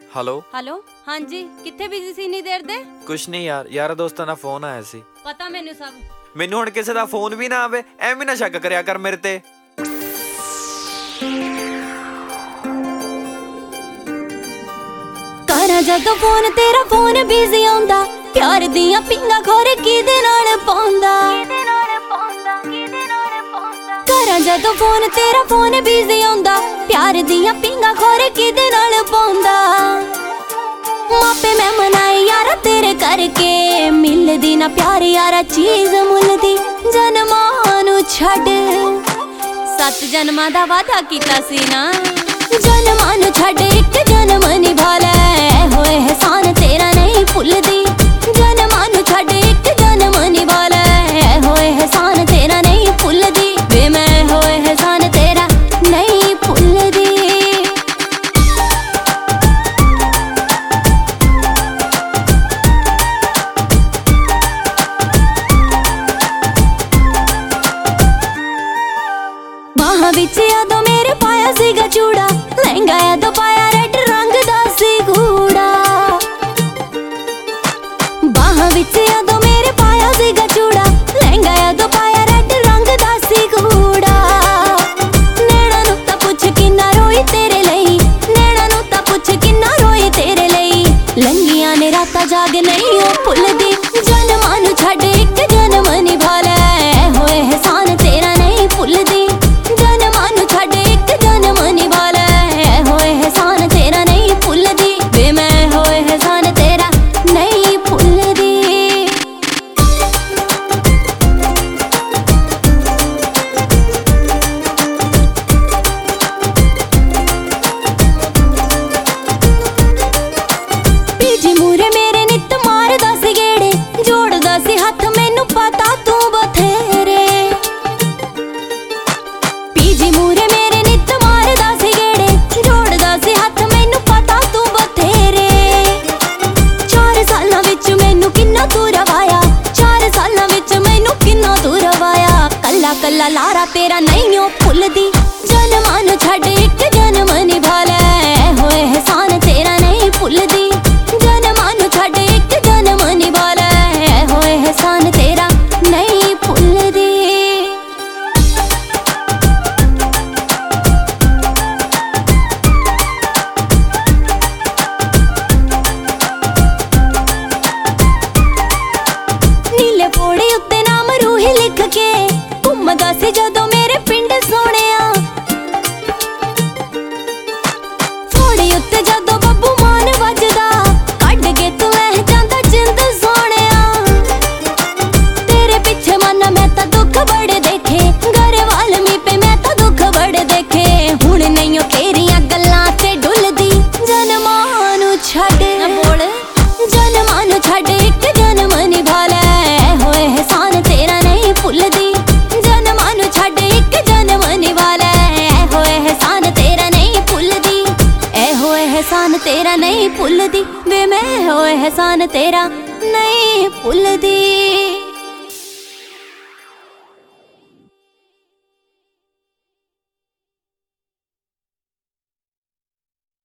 Hello hello हाँ जी कित्थे busy सी इन्नी देर दे? कुछ नहीं यार, यार दोस्तां दा फोन आया सी। पता मैनू सब। ਮੈਨੂੰ ਹੁਣ ਕਿਸੇ ਦਾ ਫੋਨ ਵੀ ਨਾ ਆਵੇ, ਐਵੇਂ ਨਾ ਸ਼ੱਕ ਕਰਿਆ ਕਰ ਮੇਰੇ ਤੇ। ਕਰਾਂ ਜਦੋਂ ਫੋਨ ਤੇਰਾ ਫੋਨ ਬਿਜ਼ੀ ਆਉਂਦਾ, ਪਿਆਰ ਦੀਆਂ ਪਿੰਗਾਂ ਖੋਰੇ ਕਿਹਦੇ ਨਾਲ ਪਾਉਂਦਾ। ਕਰਾਂ ਜਦੋਂ ਫੋਨ ਤੇਰਾ ਫੋਨ ਬਿਜ਼ੀ ਆਉਂਦਾ, ਪਿਆਰ ਦੀਆਂ ਪਿੰਗਾਂ ਖੋਰੇ ਕਿਹਦੇ ਨਾਲ ਪਾਉਂਦਾ। ਮਾਪੇ ਮੈਂ ਮਨਾਏ ਯਾਰਾ ਤੇਰੇ ਕਰਕੇ, ਮਿਲਦੀ ਨਾ ਪਿਆਰ ਯਾਰਾ ਚੀਜ਼ ਮੁੱਲ ਦੀ। ਜਨਮਾਂ ਨੂੰ ਛੱਡ 7 ਜਨਮਾਂ ਦਾ ਵਾਦਾ ਕੀਤਾ ਸੀ ਨਾ, ਜਨਮਾਂ ਨੂੰ ਛੱਡ ਇੱਕ ਜਨਮ ਨਿਭਾ ਲੈ। ਹੋਏ ਇਹਸਾਨ ਤੇਰਾ ਨਹੀਂ ਭੁੱਲਦੀ, ਜਨਮਾਂ ਨੂੰ ਛੱਡ ਇੱਕ ਜਨਮ ਨਿਭਾ ਲੈ। ਹੋਏ ਇਹਸਾਨ ਤੇਰਾ ਨਹੀਂ ਭੁੱਲਦੀ ਵੇ ਮੈਂ, ਹੋਏ ਇਹਸਾਨ ਤੇਰਾ ਨਹੀਂ ਭੁੱਲਦੀ। ਬਾਹਾਂ ਵਿੱਚ ਯਾਦੋਂ ਮੇਰੇ ਪਾਇਆ ਸੀਗਾ ਚੂੜਾ, ਲਹਿੰਗਾ ਯਾਦੋਂ ਪਾਇਆ ਰੈਡ ਰੰਗ ਦਾ ਸੀ ਗੂੜਾ। ਬਾਹਾਂ ਵਿੱਚ ਯਾਦੋਂ ਮੇਰੇ ਪਾਇਆ ਸੀਗਾ ਚੂੜਾ, ਲਹਿੰਗਾ ਯਾਦੋਂ ਪਾਇਆ ਰੈਡ ਰੰਗ ਦਾ ਸੀ ਗੂੜਾ। ਨੈਣਾ ਨੂੰ ਤਾਂ ਪੁੱਛ ਕਿੰਨਾ ਰੋਈ ਤੇਰੇ ਲਈ, ਨੈਣਾ ਨੂੰ ਤਾਂ ਪੁੱਛ ਕਿੰਨਾ ਰੋਈ ਤੇਰੇ ਲਈ। ਲੰਘੀਆਂ ਨੇ ਰਾਤਾਂ ਜਾਗ ਨਹੀਂ ਉਹ ਭੁੱਲਦੀ, ਜਨਮਾਂ ਨੂੰ ਛੱਡ ਇੱਕ ਜਨਮ ਨਿਭਾ ਲੈ। ਹੋਏ ਇਹਸਾਨ ਤੇਰਾ ਨਹੀਂ ਭੁੱਲਦੀ, ਜਨਮਾਂ ਨੂੰ ਛੱਡ ਇੱਕ ਜਨਮ ਨਿਭਾ ਲੈ। ਹੋਏ ਇਹਸਾਨ ਤੇਰਾ ਨਹੀਂ ਭੁੱਲਦੀ ਵੇ ਮੈਂ, ਹੋਏ ਇਹਸਾਨ ਤੇਰਾ ਨਹੀਂ ਭੁੱਲਦੀ। ਪੀਜੀ ਮੂਰੇ ਮੇਰੇ ਨਿੱਤ ਮਾਰਦਾ ਸੀ ਗੇੜੇ, ਜੋੜਦਾ ਸੀ ਹੱਥ ਮੈਨੂੰ ਪਤਾ ਤੂੰ ਬਥੇਰੇ। ਪੀਜੀ ਮੂਰੇ ਮੇਰੇ ਨਿੱਤ ਮਾਰਦਾ ਸੀ ਗੇੜੇ, ਜੋੜਦਾ ਸੀ ਹੱਥ ਮੈਨੂੰ ਪਤਾ ਤੂੰ ਬਥੇਰੇ। 4 ਸਾਲਾਂ ਵਿੱਚ ਮੈਨੂੰ ਕਿੰਨਾ ਤੂੰ ਰਵਾਇਆ, 4 ਸਾਲਾਂ ਵਿੱਚ ਮੈਨੂੰ ਕਿੰਨਾ ਤੂੰ ਰਵਾਇਆ। ਕੱਲਾ ਕੱਲਾ ਲਾਰਾ ਤੇਰਾ ਨਹੀਂ ਉਹ ਭੁੱਲਦੀ, ਜਨਮਾਂ ਨੂੰ ਛੱਡ ਇੱਕ ਜਨਮ ਨਿਭਾ ਲੈ। ਹੋਏ ਇਹਸਾਨ ਤੇਰਾ ਨਹੀਂ ਭੁੱਲਦੀ, ਜਨਮਾਂ ਨੂੰ ਛੱਡ ਇੱਕ ਜਨਮ ਨਿਭਾ ਲੈ। ਹੋਏ ਇਹਸਾਨ ਤੇਰਾ ਨਹੀਂ ਭੁੱਲਦੀ। ਨੀਲੇ ਪੋੜੇ ਉੱਤੇ ਨਾਮ ਰੂਹੀ ਲਿਖ ਕੇ ਘੁੰਮਦਾ ਸੀ ਜਦੋਂ ਮੇਰੇ ਪਿੰਡ ਸੋਹਣਿਆ। ਫੋੜੇ ਉੱਤੇ ਜਦੋਂ ਬੱਬੂ ਮਾਨ ਵੱਜਦਾ, ਕੱਢ ਕੇ ਤੂੰ ਲੈ ਜਾਂਦਾ ਜਿੰਦ ਸੋਹਣਿਆ। ਤੇਰੇ ਪਿੱਛੇ ਮਨ ਮੈਂ ਤਾਂ ਦੁੱਖ ਬੜੇ ਦੇਖੇ, ਘਰਵਾਲ ਮੀਪੇ ਮੈਂ ਤਾਂ ਦੁੱਖ ਬੜੇ ਦੇਖੇ। ਹੁਣ ਨਹੀਂ ਉਹ ਤੇਰੀਆਂ ਗੱਲਾਂ ਤੇ ਡੁੱਲਦੀ, ਜਨਮਾਂ ਨੂੰ ਛੱਡ ਨਾ ਬੋਲ, ਜਨਮਾਂ ਨੂੰ ਛੱਡ ਇੱਕ ਜਨਮ ਨਿਭਾ ਲੈ। ਹੋਏ ਇਹਸਾਨ ਤੇਰਾ ਨਹੀਂ ਭੁੱਲਦੀ, ਜਨਮਾਂ ਨੂੰ ਛੱਡ ਇੱਕ ਜਨਮ ਨਿਭਾ ਲੈ। ਹੋਏ ਇਹਸਾਨ ਤੇਰਾ ਨਹੀਂ ਭੁੱਲਦੀ, ਐ ਹੋਏ ਇਹਸਾਨ ਤੇਰਾ ਨਹੀਂ ਭੁੱਲਦੀ ਵੇ ਮੈਂ, ਹੋਏ ਇਹਸਾਨ ਤੇਰਾ ਨਹੀਂ ਭੁੱਲਦੀ।